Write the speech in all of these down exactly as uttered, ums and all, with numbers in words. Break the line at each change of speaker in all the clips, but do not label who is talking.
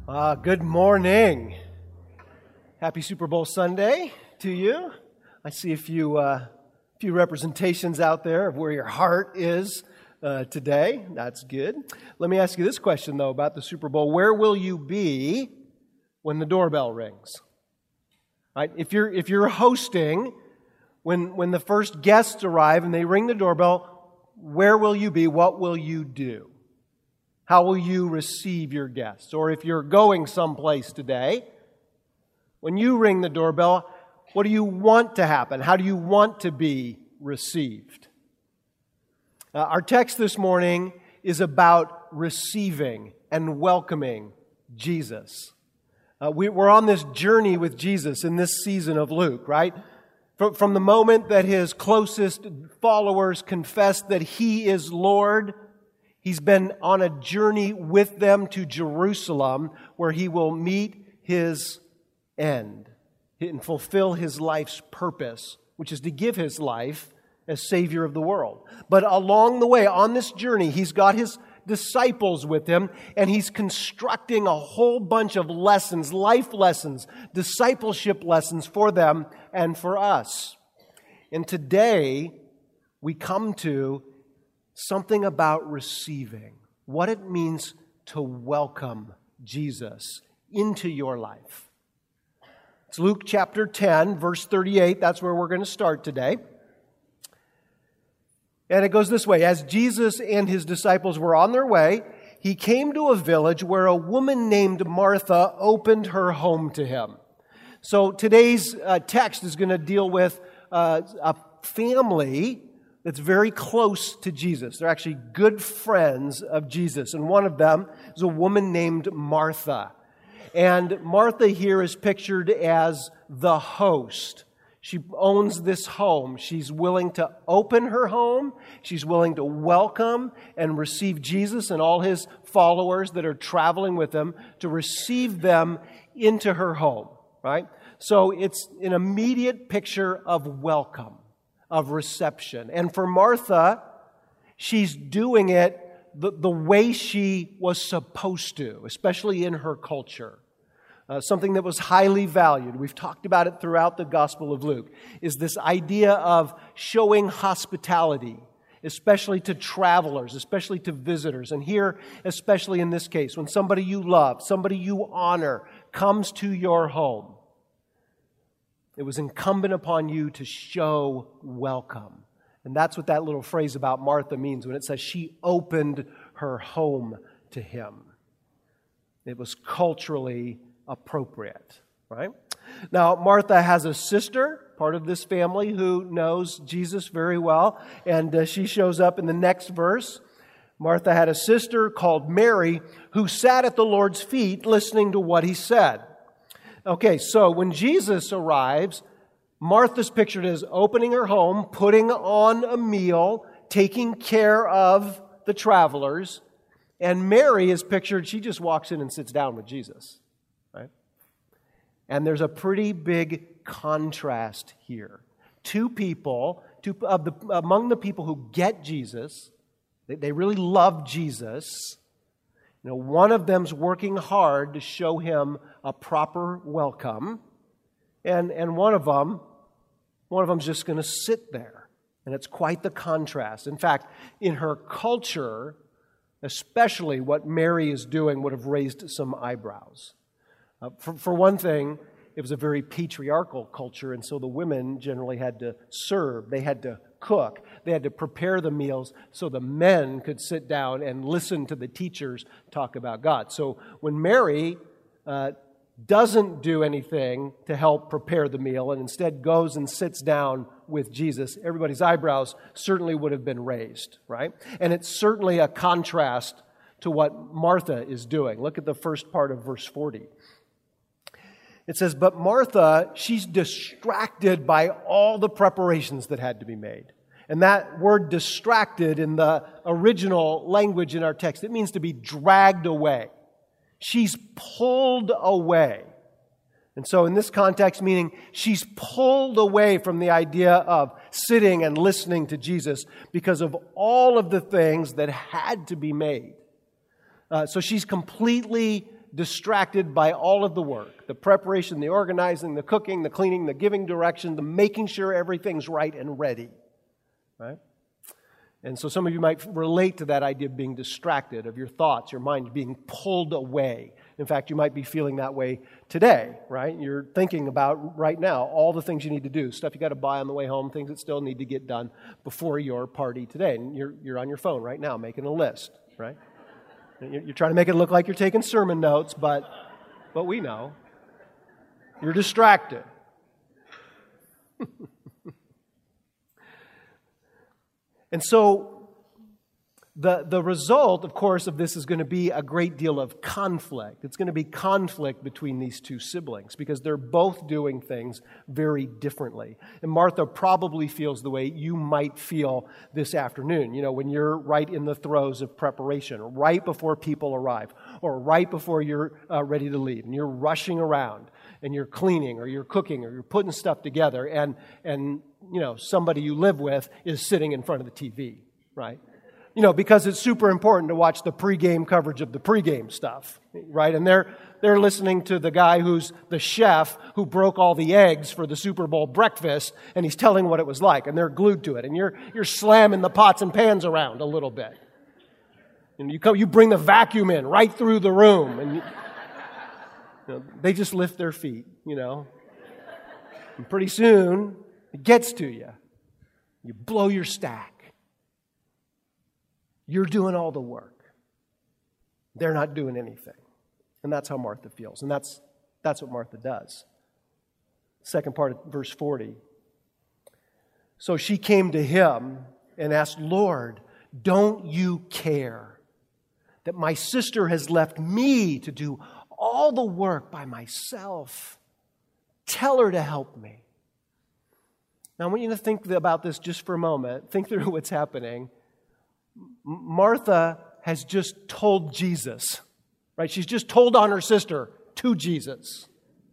Uh, good morning. Happy Super Bowl Sunday to you. I see a few, uh, few representations out there of where your heart is uh, today. That's good. Let me ask you this question, though, about the Super Bowl. Where will you be when the doorbell rings? Right? If you're, if you're hosting, when, when the first guests arrive and they ring the doorbell, where will you be? What will you do? How will you receive your guests? Or if you're going someplace today, when you ring the doorbell, what do you want to happen? How do you want to be received? Uh, our text this morning is about receiving and welcoming Jesus. Uh, we, we're on this journey with Jesus in this season of Luke, right? From, from the moment that His closest followers confessed that He is Lord, He's been on a journey with them to Jerusalem where He will meet His end and fulfill His life's purpose, which is to give His life as Savior of the world. But along the way, on this journey, He's got His disciples with Him, and He's constructing a whole bunch of lessons, life lessons, discipleship lessons for them and for us. And today, we come to something about receiving, what it means to welcome Jesus into your life. It's Luke chapter ten, verse thirty-eight. That's where we're going to start today. And it goes this way. As Jesus and His disciples were on their way, He came to a village where a woman named Martha opened her home to Him. So today's uh, text is going to deal with uh, a family that's very close to Jesus. They're actually good friends of Jesus. And one of them is a woman named Martha. And Martha here is pictured as the host. She owns this home. She's willing to open her home. She's willing to welcome and receive Jesus and all His followers that are traveling with Him, to receive them into her home, right? So it's an immediate picture of welcome, of reception. And for Martha, she's doing it the, the way she was supposed to, especially in her culture. Uh, something that was highly valued, we've talked about it throughout the Gospel of Luke, is this idea of showing hospitality, especially to travelers, especially to visitors. And here, especially in this case, when somebody you love, somebody you honor, comes to your home, it was incumbent upon you to show welcome. And that's what that little phrase about Martha means when it says she opened her home to Him. It was culturally appropriate, right? Now, Martha has a sister, part of this family, who knows Jesus very well. And uh, she shows up in the next verse. Martha had a sister called Mary who sat at the Lord's feet listening to what He said. Okay, so when Jesus arrives, Martha's pictured as opening her home, putting on a meal, taking care of the travelers. And Mary is pictured, she just walks in and sits down with Jesus, right? And there's a pretty big contrast here. Two people, two, of the, among the people who get Jesus, they, they really love Jesus. You know, one of them's working hard to show Him a proper welcome, and, and one of them, one of them's just going to sit there. And it's quite the contrast. In fact, in her culture, especially what Mary is doing would have raised some eyebrows. Uh, for, for one thing, it was a very patriarchal culture, and so the women generally had to serve. They had to cook. They had to prepare the meals so the men could sit down and listen to the teachers talk about God. So when Mary uh, doesn't do anything to help prepare the meal and instead goes and sits down with Jesus, everybody's eyebrows certainly would have been raised, right? And it's certainly a contrast to what Martha is doing. Look at the first part of verse forty. It says, but Martha, she's distracted by all the preparations that had to be made. And that word distracted in the original language in our text, it means to be dragged away. She's pulled away. And so in this context, meaning she's pulled away from the idea of sitting and listening to Jesus because of all of the things that had to be made. Uh, so she's completely distracted by all of the work, the preparation, the organizing, the cooking, the cleaning, the giving direction, the making sure everything's right and ready, right? And so some of you might relate to that idea of being distracted, of your thoughts, your mind being pulled away. In fact, you might be feeling that way today, right? You're thinking about right now all the things you need to do, stuff you got to buy on the way home, things that still need to get done before your party today. And you're, you're on your phone right now making a list, right? You're trying to make it look like you're taking sermon notes, but, but we know. You're distracted. And so the, the result, of course, of this is going to be a great deal of conflict. It's going to be conflict between these two siblings because they're both doing things very differently. And Martha probably feels the way you might feel this afternoon, you know, when you're right in the throes of preparation, right before people arrive, or right before you're uh, ready to leave, and you're rushing around, and you're cleaning, or you're cooking, or you're putting stuff together, and and you know, somebody you live with is sitting in front of the T V, right? You know, because it's super important to watch the pregame coverage of the pregame stuff, right? And they're they're listening to the guy who's the chef who broke all the eggs for the Super Bowl breakfast, and he's telling what it was like, and they're glued to it, and you're you're slamming the pots and pans around a little bit. And you come, you bring the vacuum in right through the room, and you, you know, they just lift their feet, you know. And pretty soon, it gets to you. You blow your stack. You're doing all the work. They're not doing anything. And that's how Martha feels. And that's, that's what Martha does. Second part of verse forty. So she came to him and asked, Lord, don't you care that my sister has left me to do all the work by myself? Tell her to help me. Now, I want you to think about this just for a moment. Think through what's happening. Martha has just told Jesus, right? She's just told on her sister to Jesus.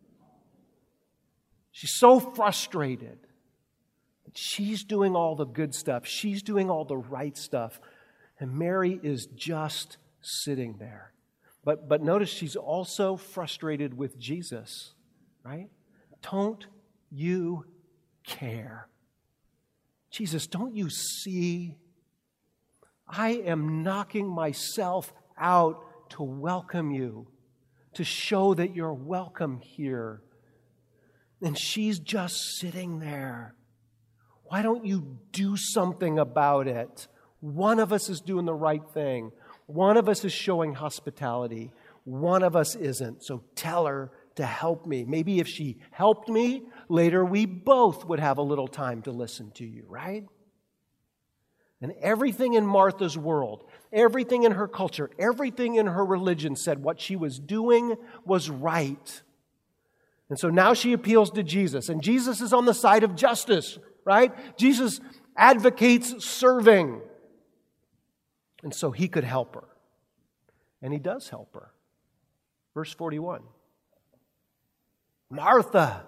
She's so frustrated that she's doing all the good stuff. She's doing all the right stuff. And Mary is just sitting there. But, but notice she's also frustrated with Jesus, right? Don't you care? Jesus, don't you see? I am knocking myself out to welcome you, to show that you're welcome here. And she's just sitting there. Why don't you do something about it? One of us is doing the right thing. One of us is showing hospitality. One of us isn't. So tell her to help me. Maybe if she helped me, later we both would have a little time to listen to you, right? And everything in Martha's world, everything in her culture, everything in her religion said what she was doing was right. And so now she appeals to Jesus. And Jesus is on the side of justice, right? Jesus advocates serving. And so he could help her. And he does help her. Verse forty-one. Martha,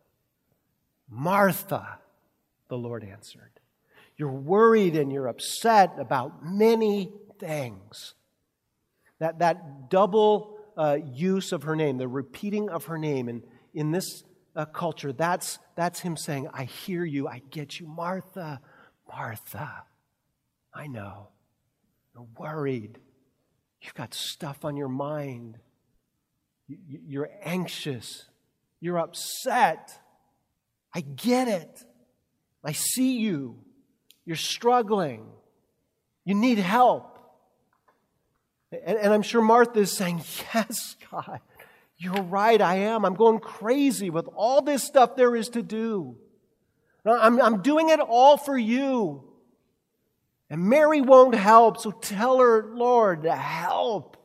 Martha, the Lord answered. You're worried and you're upset about many things. That, that double uh, use of her name, the repeating of her name, and in this uh, culture, that's, that's him saying, I hear you, I get you. Martha, Martha, I know. You're worried. You've got stuff on your mind. You, you're anxious. You're upset. I get it. I see you. You're struggling. You need help. And, and I'm sure Martha is saying, yes, God, you're right, I am. I'm going crazy with all this stuff there is to do. I'm, I'm doing it all for you. And Mary won't help, so tell her, Lord, to help.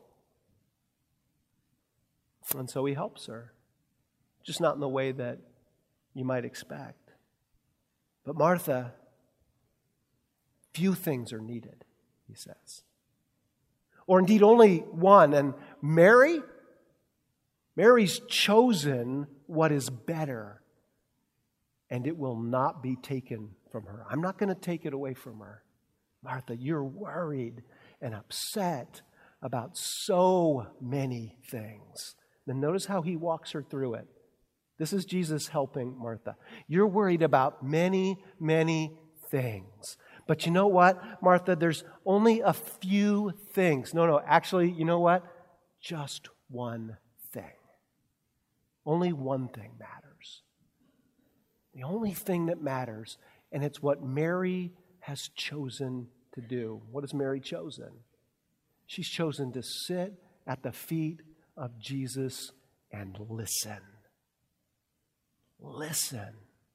And so he helps her. Just not in the way that you might expect. But Martha, few things are needed, he says. Or indeed only one. And Mary, Mary's chosen what is better. And it will not be taken from her. I'm not going to take it away from her. Martha, you're worried and upset about so many things. Then notice how he walks her through it. This is Jesus helping Martha. You're worried about many, many things. But you know what, Martha? There's only a few things. No, no, actually, you know what? Just one thing. Only one thing matters. The only thing that matters, and it's what Mary has chosen to do. What has Mary chosen? She's chosen to sit at the feet of Jesus and listen. Listen.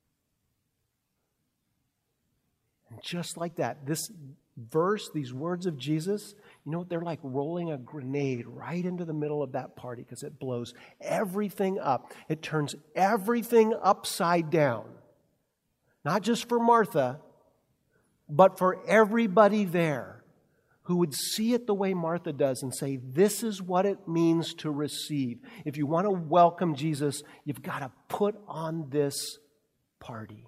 And just like that, this verse, these words of Jesus, you know what? They're like rolling a grenade right into the middle of that party because it blows everything up. It turns everything upside down. Not just for Martha, but for everybody there who would see it the way Martha does and say, this is what it means to receive. If you want to welcome Jesus, you've got to put on this party.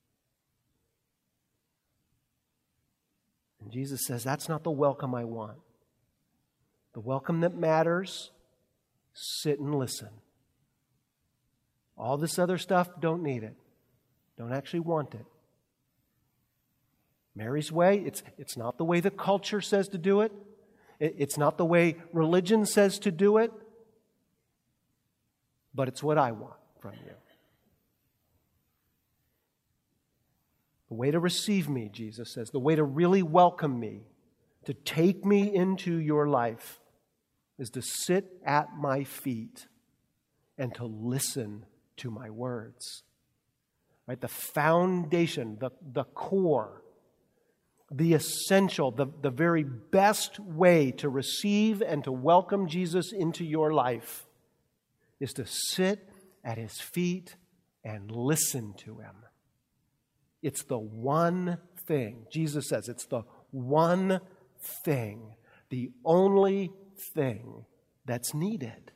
And Jesus says, that's not the welcome I want. The welcome that matters, sit and listen. All this other stuff, don't need it. Don't actually want it. Mary's way, it's, it's not the way the culture says to do it. it. It's not the way religion says to do it. But it's what I want from you. The way to receive me, Jesus says, the way to really welcome me, to take me into your life, is to sit at my feet and to listen to my words. Right? The foundation, the, the core, the essential, the, the very best way to receive and to welcome Jesus into your life is to sit at His feet and listen to Him. It's the one thing. Jesus says it's the one thing, the only thing that's needed.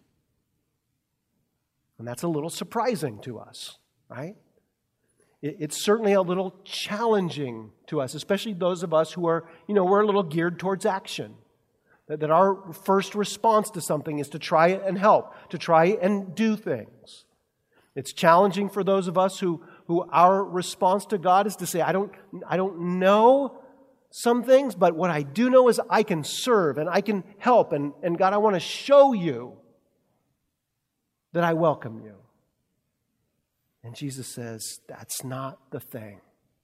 And that's a little surprising to us, right? It's certainly a little challenging to us, especially those of us who are, you know, we're a little geared towards action. That, that our first response to something is to try and help, to try and do things. It's challenging for those of us who, who our response to God is to say, I don't, I don't know some things, but what I do know is I can serve and I can help. And, and God, I want to show you that I welcome you. And Jesus says, that's not the thing.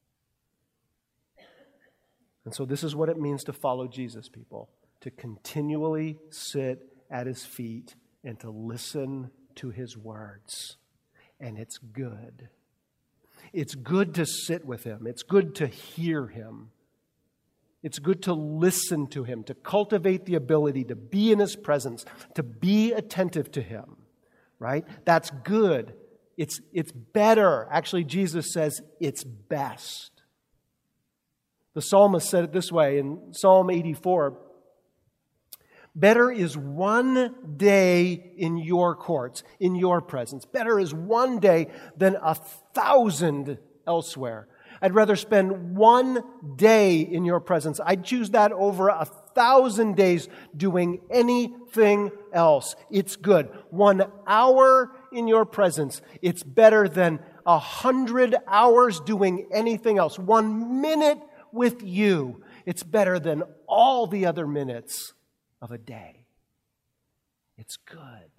And so this is what it means to follow Jesus, people. To continually sit at His feet and to listen to His words. And it's good. It's good to sit with Him. It's good to hear Him. It's good to listen to Him, to cultivate the ability to be in His presence, to be attentive to Him. Right? That's good. It's, it's better. Actually, Jesus says it's best. The psalmist said it this way in Psalm eighty-four. Better is one day in your courts, in your presence. Better is one day than a thousand elsewhere. I'd rather spend one day in your presence. I'd choose that over a thousand days doing anything else. It's good. One hour in your presence, it's better than a hundred hours doing anything else. One minute with you, it's better than all the other minutes of a day. It's good.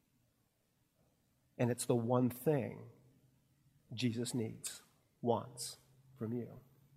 And it's the one thing Jesus needs, wants from you.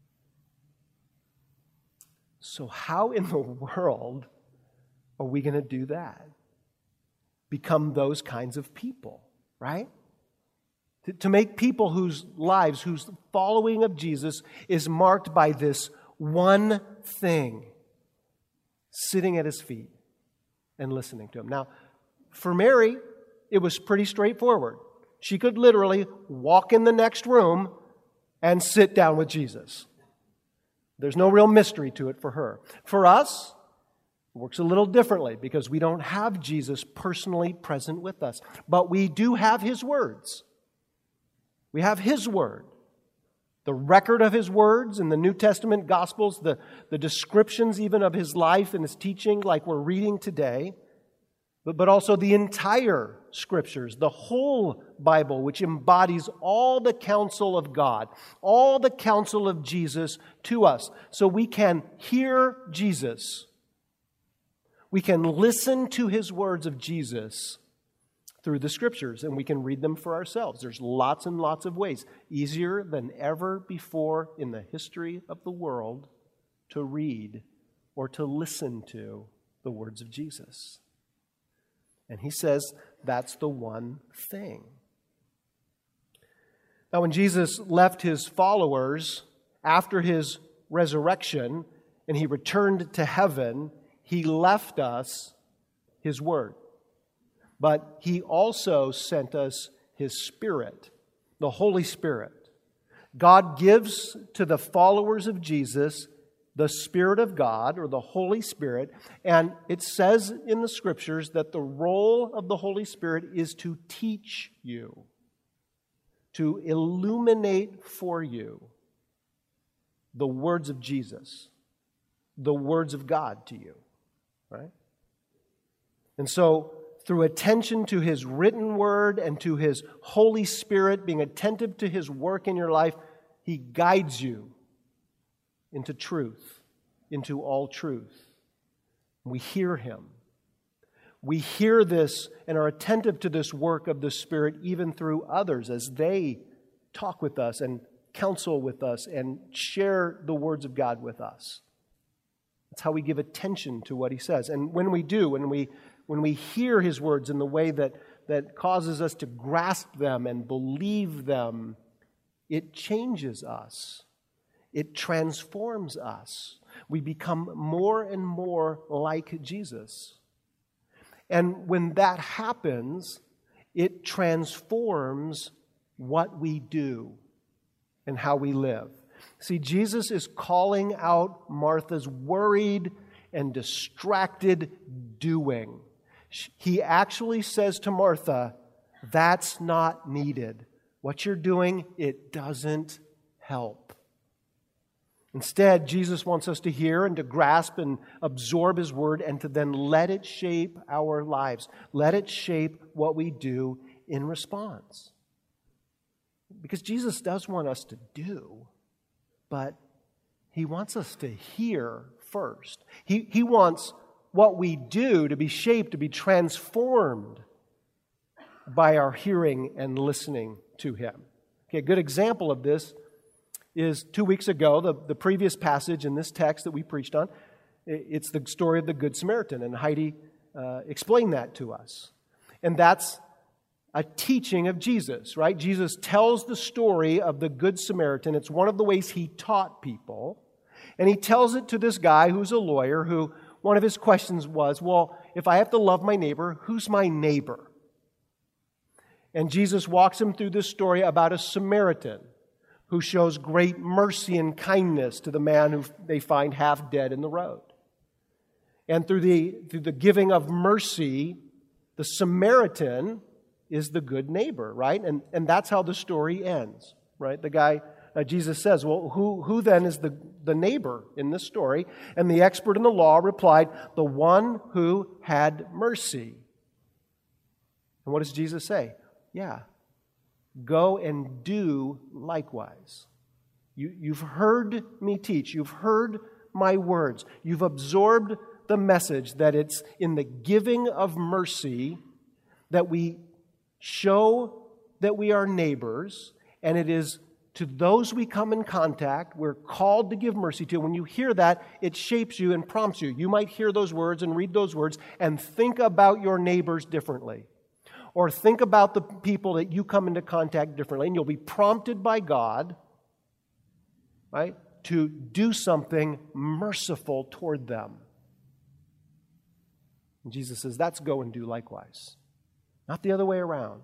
So how in the world are we going to do that? Become those kinds of people, right? To, to make people whose lives, whose following of Jesus is marked by this one thing, sitting at His feet and listening to Him. Now, for Mary, it was pretty straightforward. She could literally walk in the next room and sit down with Jesus. There's no real mystery to it for her. For us, it works a little differently because we don't have Jesus personally present with us. But we do have His words. We have His Word. The record of His words in the New Testament Gospels, the, the descriptions even of His life and His teaching like we're reading today, but, but also the entire Scriptures, the whole Bible, which embodies all the counsel of God, all the counsel of Jesus to us, so we can hear Jesus. We can listen to His words of Jesus through the Scriptures, and we can read them for ourselves. There's lots and lots of ways, easier than ever before in the history of the world, to read or to listen to the words of Jesus. And He says that's the one thing. Now, when Jesus left His followers after His resurrection and He returned to heaven, He left us His Word. But He also sent us His Spirit, the Holy Spirit. God gives to the followers of Jesus the Spirit of God, or the Holy Spirit, and it says in the Scriptures that the role of the Holy Spirit is to teach you, to illuminate for you the words of Jesus, the words of God to you, right? And so, through attention to His written word and to His Holy Spirit, being attentive to His work in your life, He guides you into truth, into all truth. We hear Him. We hear this and are attentive to this work of the Spirit even through others as they talk with us and counsel with us and share the words of God with us. That's how we give attention to what He says. And when we do, when we when we hear His words in the way that, that causes us to grasp them and believe them, it changes us. It transforms us. We become more and more like Jesus. And when that happens, it transforms what we do and how we live. See, Jesus is calling out Martha's worried and distracted doing. He actually says to Martha, that's not needed. What you're doing, it doesn't help. Instead, Jesus wants us to hear and to grasp and absorb His word and to then let it shape our lives. Let it shape what we do in response. Because Jesus does want us to do, but He wants us to hear first. He, he wants what we do to be shaped, to be transformed by our hearing and listening to Him. Okay, a good example of this is two weeks ago, the, the previous passage in this text that we preached on. It's the story of the Good Samaritan, and Heidi uh, explained that to us. And that's a teaching of Jesus, right? Jesus tells the story of the Good Samaritan. It's one of the ways He taught people. And He tells it to this guy who's a lawyer who, one of his questions was, well, if I have to love my neighbor, who's my neighbor? And Jesus walks him through this story about a Samaritan who shows great mercy and kindness to the man who they find half dead in the road. And through the, through the giving of mercy, the Samaritan is the good neighbor, right? And, and that's how the story ends, right? The guy, uh, Jesus says, well, who, who then is the, the neighbor in this story? And the expert in the law replied, the one who had mercy. And what does Jesus say? Yeah, go and do likewise. You, you've heard me teach. You've heard my words. You've absorbed the message that it's in the giving of mercy that we show that we are neighbors, and it is to those we come in contact, we're called to give mercy to. When you hear that, it shapes you and prompts you. You might hear those words and read those words and think about your neighbors differently. Or think about the people that you come into contact differently, and you'll be prompted by God, right, to do something merciful toward them. And Jesus says, that's go and do likewise. Not the other way around.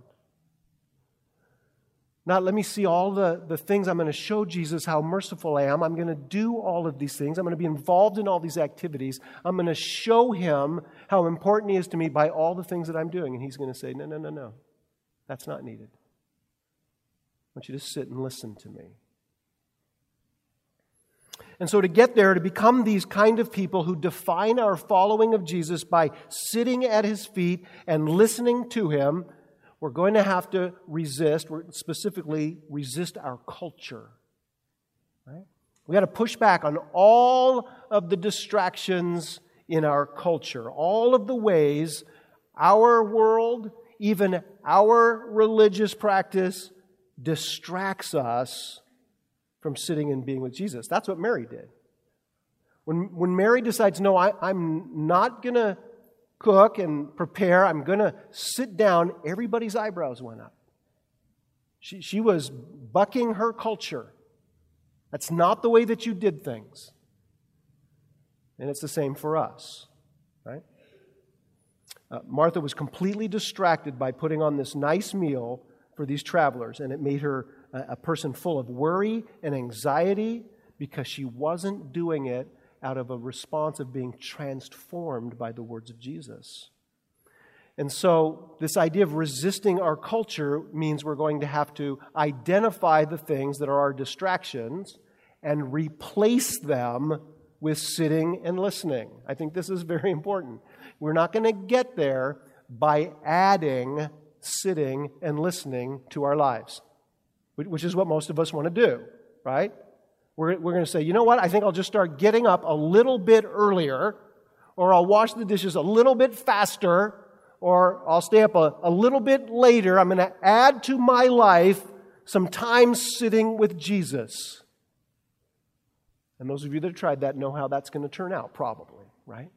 Not let me see all the, the things. I'm going to show Jesus how merciful I am. I'm going to do all of these things. I'm going to be involved in all these activities. I'm going to show Him how important He is to me by all the things that I'm doing. And He's going to say, no, no, no, no. That's not needed. I want you to sit and listen to me. And so to get there, to become these kind of people who define our following of Jesus by sitting at His feet and listening to Him, we're going to have to resist, specifically resist our culture. Right? We got to push back on all of the distractions in our culture, all of the ways our world, even our religious practice, distracts us from sitting and being with Jesus. That's what Mary did. When, when Mary decides, no, I, I'm not going to cook and prepare, I'm going to sit down, everybody's eyebrows went up. She, she was bucking her culture. That's not the way that you did things. And it's the same for us, right? Uh, Martha was completely distracted by putting on this nice meal for these travelers, and it made her a, a person full of worry and anxiety because she wasn't doing it out of a response of being transformed by the words of Jesus. And so this idea of resisting our culture means we're going to have to identify the things that are our distractions and replace them with sitting and listening. I think this is very important. We're not going to get there by adding sitting and listening to our lives, which is what most of us want to do, right? We're, we're going to say, you know what, I think I'll just start getting up a little bit earlier, or I'll wash the dishes a little bit faster, or I'll stay up a, a little bit later. I'm going to add to my life some time sitting with Jesus. And those of you that have tried that know how that's going to turn out, probably, right?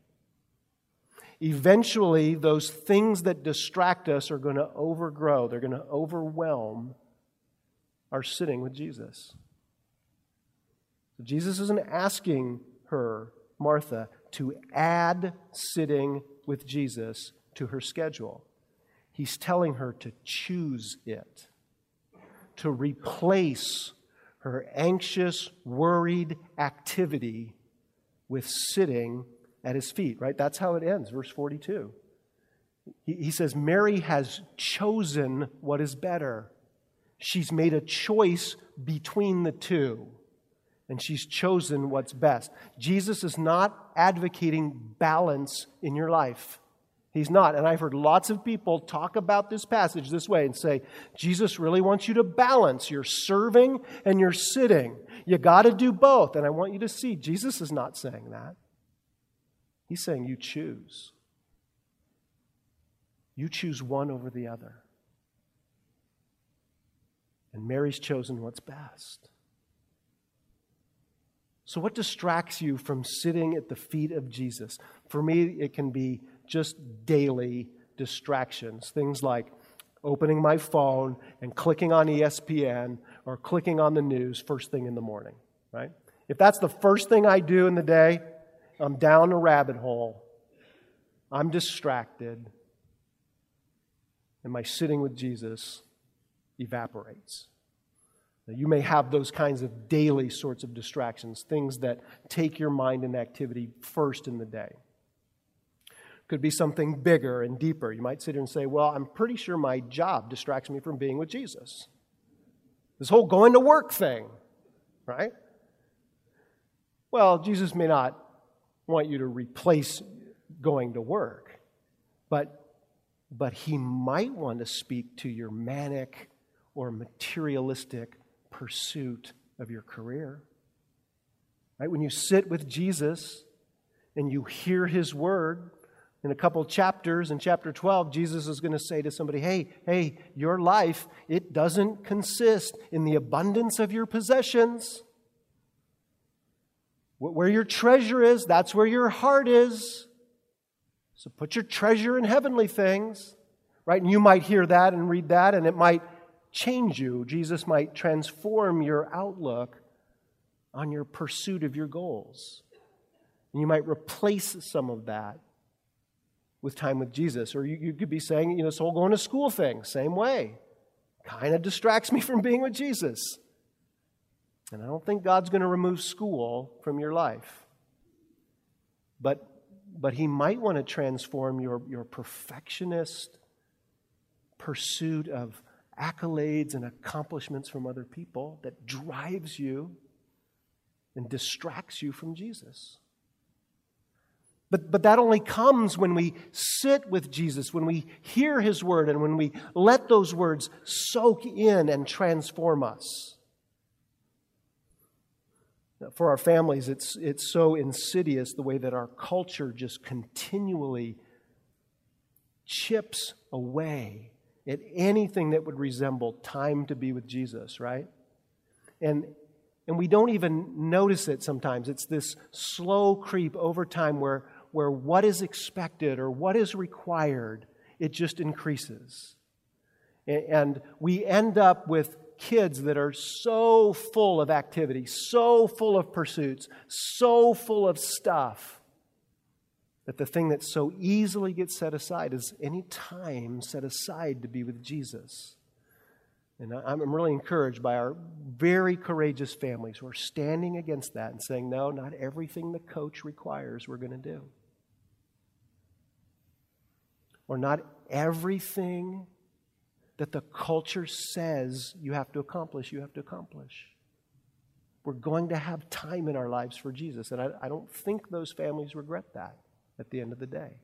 Eventually, those things that distract us are going to overgrow. They're going to overwhelm our sitting with Jesus. So Jesus isn't asking her, Martha, to add sitting with Jesus to her schedule. He's telling her to choose it, to replace her anxious, worried activity with sitting at His feet, right? That's how it ends, verse forty-two. He, he says, Mary has chosen what is better. She's made a choice between the two, and she's chosen what's best. Jesus is not advocating balance in your life. He's not. And I've heard lots of people talk about this passage this way and say, Jesus really wants you to balance your serving and your sitting. You got to do both. And I want you to see, Jesus is not saying that. He's saying you choose. You choose one over the other. And Mary's chosen what's best. So what distracts you from sitting at the feet of Jesus? For me, it can be just daily distractions. Things like opening my phone and clicking on E S P N or clicking on the news first thing in the morning, right? If that's the first thing I do in the day, I'm down a rabbit hole. I'm distracted. And my sitting with Jesus evaporates. Now, you may have those kinds of daily sorts of distractions, things that take your mind and activity first in the day. Could be something bigger and deeper. You might sit here and say, well, I'm pretty sure my job distracts me from being with Jesus. This whole going to work thing, right? Well, Jesus may not want you to replace going to work, but, but He might want to speak to your manic or materialistic pursuit of your career. Right? When you sit with Jesus and you hear His word, in a couple chapters, in chapter twelve, Jesus is going to say to somebody, hey, hey, your life, it doesn't consist in the abundance of your possessions. Where your treasure is, that's where your heart is. So put your treasure in heavenly things. Right? And you might hear that and read that, and it might change you. Jesus might transform your outlook on your pursuit of your goals. And you might replace some of that with time with Jesus. Or you, you could be saying, you know, this whole going to school thing, same way. Kind of distracts me from being with Jesus. And I don't think God's going to remove school from your life. But, but He might want to transform your, your perfectionist pursuit of accolades and accomplishments from other people that drives you and distracts you from Jesus. But, but that only comes when we sit with Jesus, when we hear His Word, and when we let those words soak in and transform us. For our families, it's, it's so insidious the way that our culture just continually chips away at anything that would resemble time to be with Jesus, right? And, and we don't even notice it sometimes. It's this slow creep over time where, where what is expected or what is required, it just increases. And, and we end up with kids that are so full of activity, so full of pursuits, so full of stuff, that the thing that so easily gets set aside is any time set aside to be with Jesus. And I'm really encouraged by our very courageous families who are standing against that and saying, no, not everything the coach requires we're going to do. Or not everything that the culture says you have to accomplish, you have to accomplish. We're going to have time in our lives for Jesus. And I, I don't think those families regret that at the end of the day.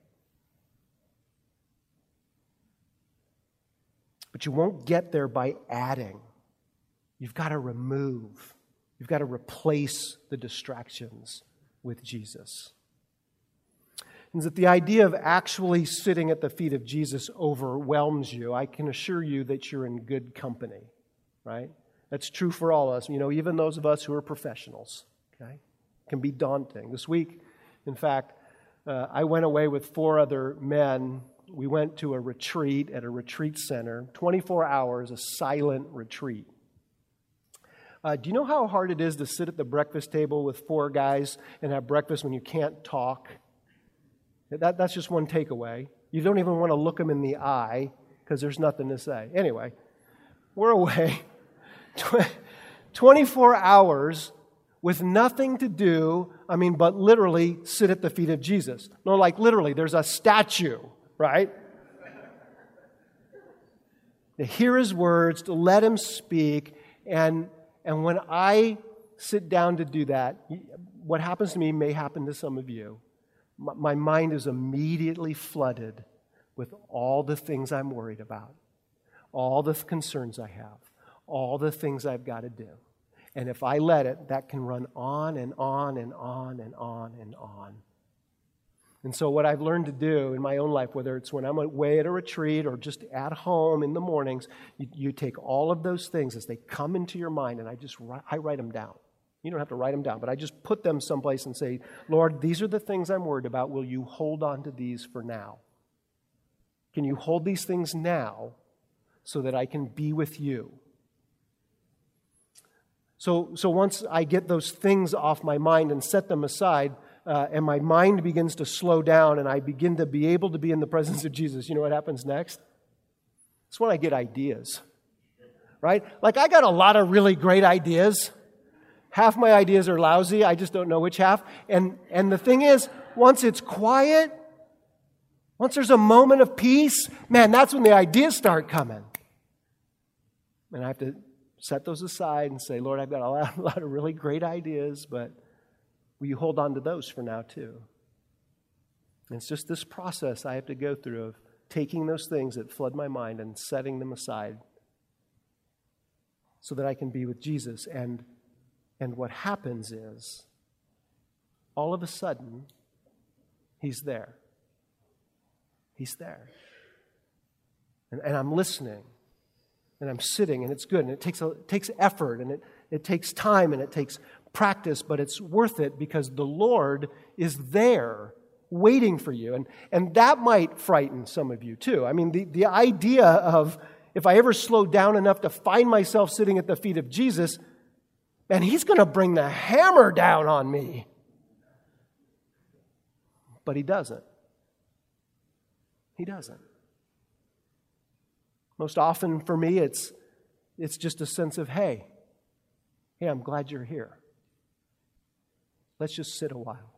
But you won't get there by adding. You've got to remove. You've got to replace the distractions with Jesus. And that the idea of actually sitting at the feet of Jesus overwhelms you, I can assure you that you're in good company, right? That's true for all of us, you know, even those of us who are professionals, okay? It can be daunting. This week, in fact, uh, I went away with four other men. We went to a retreat at a retreat center, twenty-four hours, a silent retreat. Uh, do you know how hard it is to sit at the breakfast table with four guys and have breakfast when you can't talk? That, that's just one takeaway. You don't even want to look them in the eye because there's nothing to say. Anyway, we're away twenty-four hours with nothing to do, I mean, but literally sit at the feet of Jesus. No, like literally, there's a statue, right? To hear His words, to let Him speak, and, and when I sit down to do that, what happens to me may happen to some of you. My mind is immediately flooded with all the things I'm worried about, all the concerns I have, all the things I've got to do. And if I let it, that can run on and on and on and on and on. And so what I've learned to do in my own life, whether it's when I'm away at a retreat or just at home in the mornings, you, you take all of those things as they come into your mind, and I just write, I write them down. You don't have to write them down, but I just put them someplace and say, Lord, these are the things I'm worried about. Will you hold on to these for now? Can you hold these things now so that I can be with you? So, so once I get those things off my mind and set them aside, uh, and my mind begins to slow down and I begin to be able to be in the presence of Jesus, you know what happens next? It's when I get ideas, right? Like I got a lot of really great ideas. Half my ideas are lousy. I just don't know which half. And, and the thing is, once it's quiet, once there's a moment of peace, man, that's when the ideas start coming. And I have to set those aside and say, Lord, I've got a lot, a lot of really great ideas, but will you hold on to those for now too? And it's just this process I have to go through of taking those things that flood my mind and setting them aside so that I can be with Jesus. And And what happens is, all of a sudden, He's there. He's there. And, and I'm listening. And I'm sitting, and it's good. And it takes, a, it takes effort, and it, it takes time, and it takes practice, but it's worth it because the Lord is there waiting for you. And, and that might frighten some of you too. I mean, the, the idea of, if I ever slow down enough to find myself sitting at the feet of Jesus, and He's going to bring the hammer down on me. But He doesn't. He doesn't. Most often for me, it's, it's just a sense of, hey, hey, I'm glad you're here. Let's just sit a while.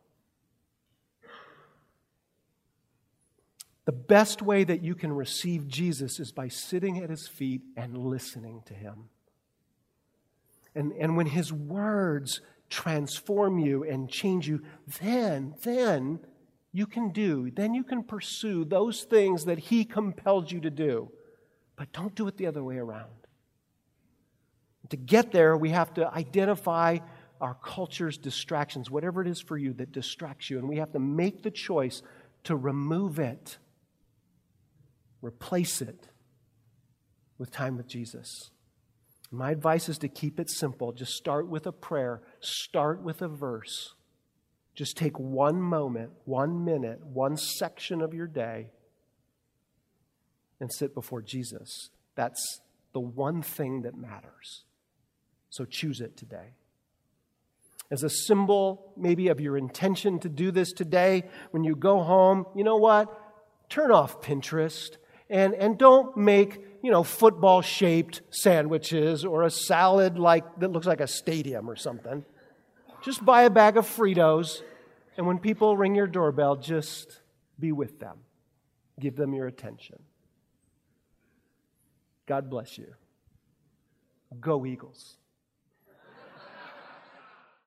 The best way that you can receive Jesus is by sitting at His feet and listening to Him. And, and when His words transform you and change you, then, then you can do, then you can pursue those things that He compelled you to do. But don't do it the other way around. To get there, we have to identify our culture's distractions, whatever it is for you that distracts you, and we have to make the choice to remove it, replace it with time with Jesus. My advice is to keep it simple. Just start with a prayer. Start with a verse. Just take one moment, one minute, one section of your day and sit before Jesus. That's the one thing that matters. So choose it today. As a symbol maybe of your intention to do this today, when you go home, you know what? Turn off Pinterest and, and don't make you know, football-shaped sandwiches or a salad like that looks like a stadium or something. Just buy a bag of Fritos, and when people ring your doorbell, just be with them. Give them your attention. God bless you. Go Eagles.